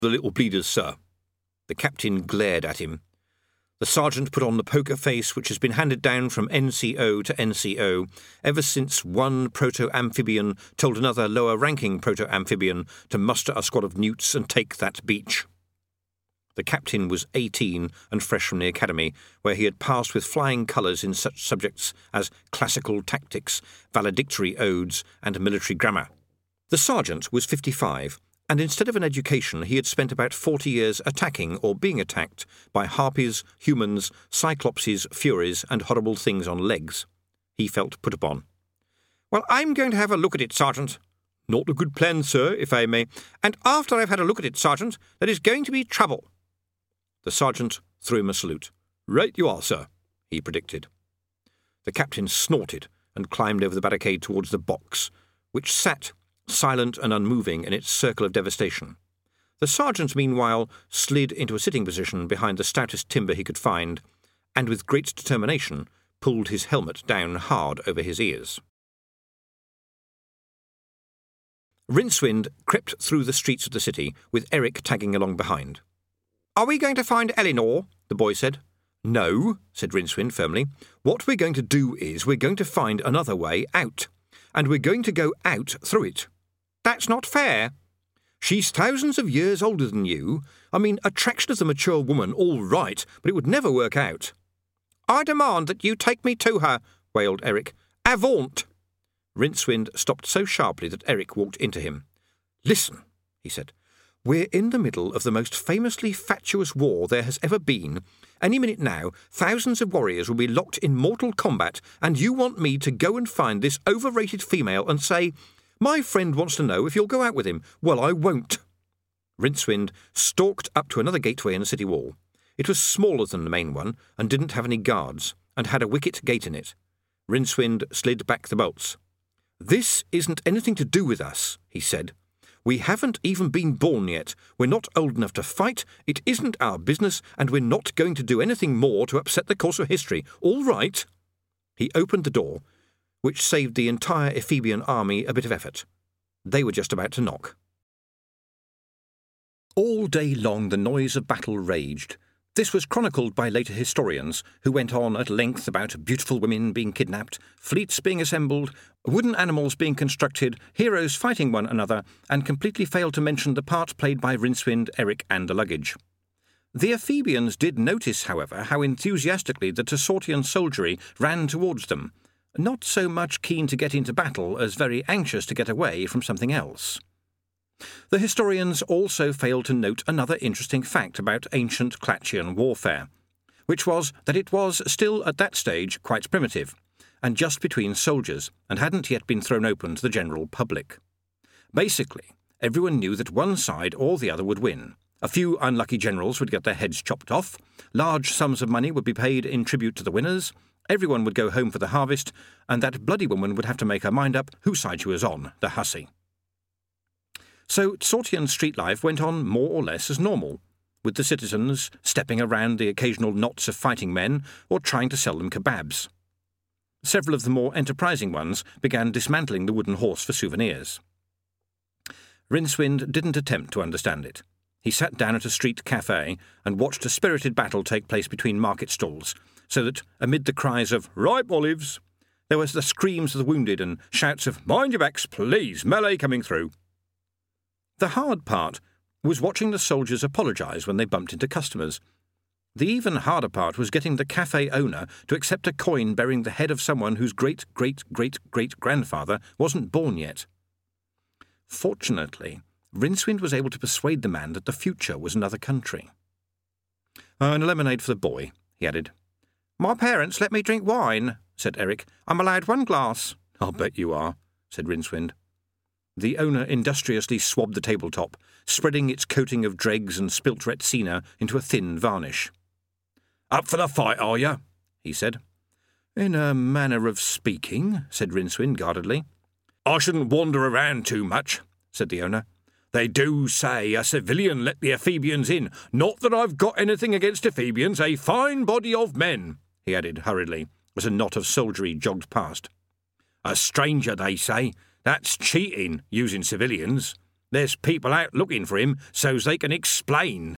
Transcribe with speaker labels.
Speaker 1: The little bleeders, sir. The captain glared at him. The sergeant put on the poker face which has been handed down from NCO to NCO ever since one proto-amphibian told another lower-ranking proto-amphibian to muster a squad of newts and take that beach. The captain was 18 and fresh from the academy, where he had passed with flying colours in such subjects as classical tactics, valedictory odes, and military grammar. The sergeant was 55, and instead of an education he had spent about 40 years attacking or being attacked by harpies, humans, cyclopses, furies, and horrible things on legs. He felt put upon. "Well, I'm going to have a look at it, Sergeant." "Not a good plan, sir, if I may." "And after I've had a look at it, Sergeant, there is going to be trouble." The sergeant threw him a salute. "Right you are, sir," he predicted. The captain snorted and climbed over the barricade towards the box, which sat silent and unmoving in its circle of devastation. The sergeant, meanwhile, slid into a sitting position behind the stoutest timber he could find, and with great determination pulled his helmet down hard over his ears. Rincewind crept through the streets of the city, with Eric tagging along behind. "Are we going to find Eleanor?" the boy said. "No," said Rincewind firmly. "What we're going to do is we're going to find another way out, and we're going to go out through it." "That's not fair." "She's thousands of years older than you. I mean, attraction of the mature woman, all right, but it would never work out." "I demand that you take me to her," wailed Eric. "Avaunt!" Rincewind stopped so sharply that Eric walked into him. "Listen," he said. "We're in the middle of the most famously fatuous war there has ever been. Any minute now, thousands of warriors will be locked in mortal combat, and you want me to go and find this overrated female and say, 'My friend wants to know if you'll go out with him.' Well, I won't." Rincewind stalked up to another gateway in the city wall. It was smaller than the main one, and didn't have any guards, and had a wicket gate in it. Rincewind slid back the bolts. "This isn't anything to do with us," he said. "We haven't even been born yet. We're not old enough to fight. It isn't our business, and we're not going to do anything more to upset the course of history. All right?" He opened the door, which saved the entire Ephebian army a bit of effort. They were just about to knock. All day long the noise of battle raged. This was chronicled by later historians, who went on at length about beautiful women being kidnapped, fleets being assembled, wooden animals being constructed, heroes fighting one another, and completely failed to mention the part played by Rincewind, Eric, and the luggage. The Ephebians did notice, however, how enthusiastically the Tessortian soldiery ran towards them, not so much keen to get into battle as very anxious to get away from something else. The historians also failed to note another interesting fact about ancient Clatchian warfare, which was that it was still at that stage quite primitive, and just between soldiers, and hadn't yet been thrown open to the general public. Basically, everyone knew that one side or the other would win. A few unlucky generals would get their heads chopped off, large sums of money would be paid in tribute to the winners, everyone would go home for the harvest, and that bloody woman would have to make her mind up whose side she was on, the hussy. So Tessortian street life went on more or less as normal, with the citizens stepping around the occasional knots of fighting men or trying to sell them kebabs. Several of the more enterprising ones began dismantling the wooden horse for souvenirs. Rincewind didn't attempt to understand it. He sat down at a street cafe and watched a spirited battle take place between market stalls, so that, amid the cries of "Ripe olives," there was the screams of the wounded and shouts of "Mind your backs, please, melee coming through." The hard part was watching the soldiers apologise when they bumped into customers. The even harder part was getting the cafe owner to accept a coin bearing the head of someone whose great-great-great-great-grandfather wasn't born yet. Fortunately, Rincewind was able to persuade the man that the future was another country. "And a lemonade for the boy," he added. "My parents let me drink wine," said Eric. "I'm allowed one glass." "I'll bet you are," said Rincewind. The owner industriously swabbed the tabletop, spreading its coating of dregs and spilt retsina into a thin varnish. "Up for the fight, are you?" he said. "In a manner of speaking," said Rincewind guardedly. "I shouldn't wander around too much," said the owner. "They do say a civilian let the Ephebians in. Not that I've got anything against Ephebians, a fine body of men," he added hurriedly, as a knot of soldiery jogged past. "A stranger, they say. That's cheating, using civilians. There's people out looking for him so's they can explain.